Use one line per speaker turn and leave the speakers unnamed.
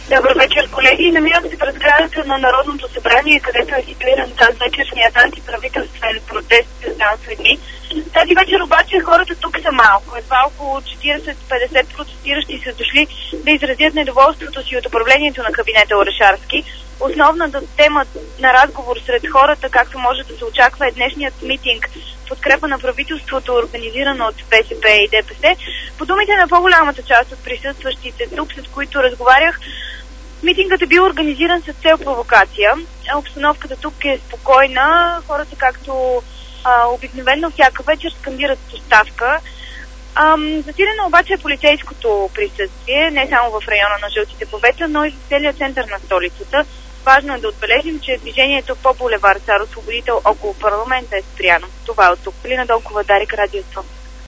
Добър вечер, колеги. Намирам се пред сградата на Народното събрание, където е ситуиран тази вечершният антиправителствен протест с дни. Тази вечер обаче хората тук са малко. Едва около 40-50 протестиращи са дошли да изразят недоволството си от управлението на кабинета Орешарски. Основната тема на разговор сред хората, както може да се очаква, е днешният митинг в подкрепа на правителството, организирано от БСП и ДПС. По думите на по-голямата част от присъстващите тук, с които разговарях, митингът е бил организиран с цел провокация. Обстановката тук е спокойна. Хората, както обикновено всяка вечер, скандират оставка. Засилено обаче е полицейското присъствие, не само в района на Жълтите повета, но и в целия център на столицата. Важно е да отбележим, че движението по булевар Цар Освободител около парламента е спряно. Това е от тук. Полина Долкова, Дарик, Радио 100.